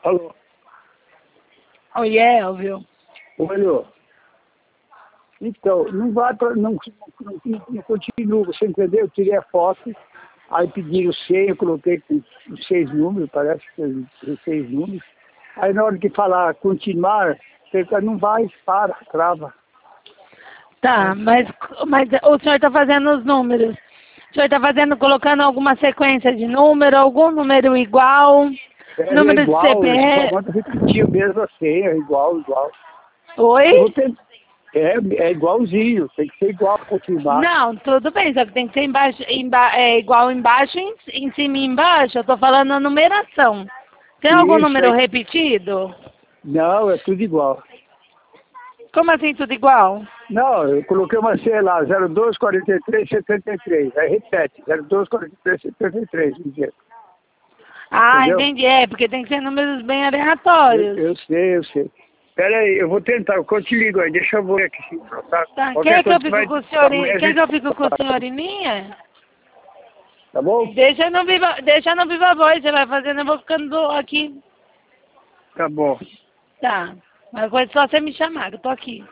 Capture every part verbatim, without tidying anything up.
Alô? Oi, Elvio. Olha, então, não vai pra, não, não, não, não continua, você entendeu? Eu tirei a foto, aí pediram senha, eu coloquei com seis números, parece que tem seis números. Aí na hora de falar continuar, você não vai, para, trava. Tá, mas, mas o senhor está fazendo os números. O senhor está fazendo, colocando alguma sequência de número, algum número igual, É, é número de igual, só C P F. manda repetir mesmo a senha, é igual, igual. Oi? Eu vou ter, é, é igualzinho, tem que ser igual para confirmar. Não, tudo bem, só que tem que ser embaixo, emba é igual embaixo, em, em cima e embaixo. Eu tô falando a numeração. Tem algum Isso número aí. repetido? Não, é tudo igual. Como assim tudo igual? Não, eu coloquei uma senha lá, zero dois, quarenta e três, setenta e três. Aí repete, zero dois, quarenta e três, setenta e três. Ah, Entendeu? entendi. É, porque tem que ser números bem Eu, aleatórios. eu sei, eu sei. Pera aí, eu vou tentar, eu te ligo aí, deixa eu ver aqui. Tá? Tá, Qualquer quer que eu coisa você fique vai... com o senhor em, Amanhã a quer que gente... eu fique com o senhor em linha? Tá bom? Deixa no viva, deixa no viva voz, você vai fazendo, eu vou ficando aqui. Tá bom. Tá. Mas coisa é só você me chamar, que eu tô aqui.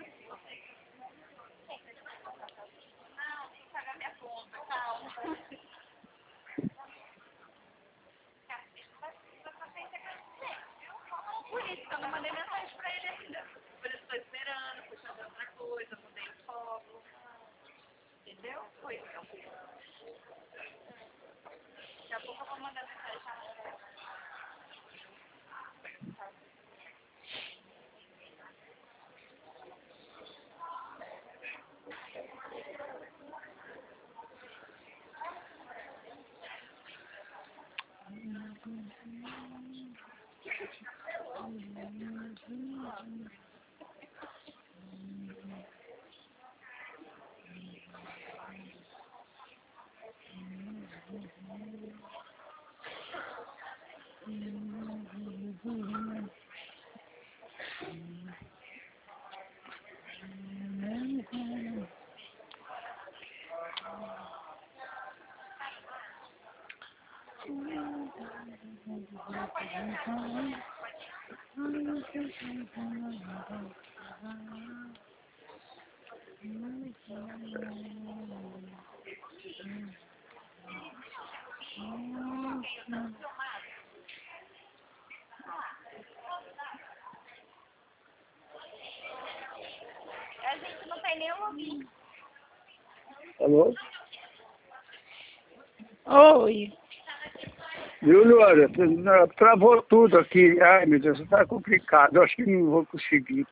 A gente não tem nenhum ouvinte. Alô? Oi. Viu, Luana? Travou tudo aqui. Ai, meu Deus, tá complicado. Eu acho que não vou conseguir.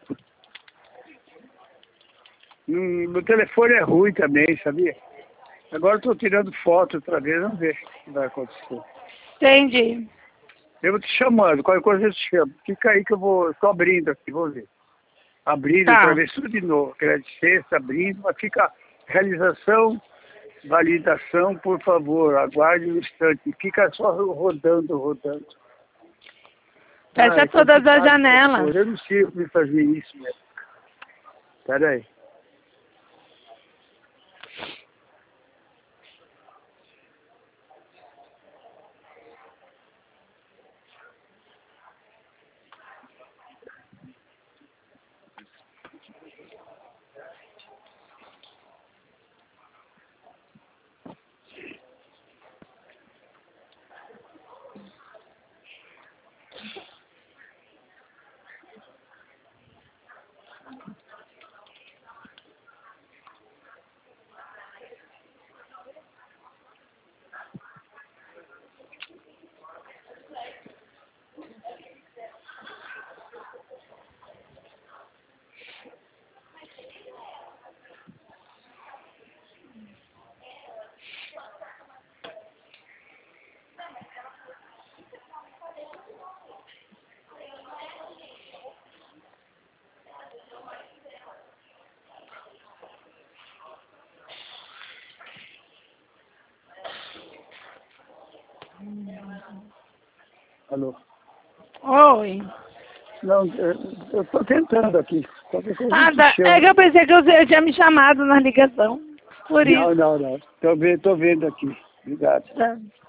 Hum, meu telefone é ruim também, sabia? Agora eu tô tirando foto outra vez, vamos ver o que vai acontecer. Entendi. Eu vou te chamando, qualquer coisa eu te chamo. Fica aí que eu vou, tô abrindo aqui, vou ver. Abrindo outra Tá. vez tudo de novo. Agradecer, abrindo, mas fica realização, validação, por favor, aguarde um instante. Fica só rodando, rodando. Fecha Ai, todas as complicado essas janelas. coisas. Eu não sei como fazer isso mesmo. Pera aí. Alô? Oi. Não, eu, eu tô tentando aqui. Qualquer coisa eu Ah, te tá. É chamo. que eu pensei que você tinha me chamado na ligação. Por Não, isso. não, não. Tô vendo, tô vendo aqui. Obrigado. Tá.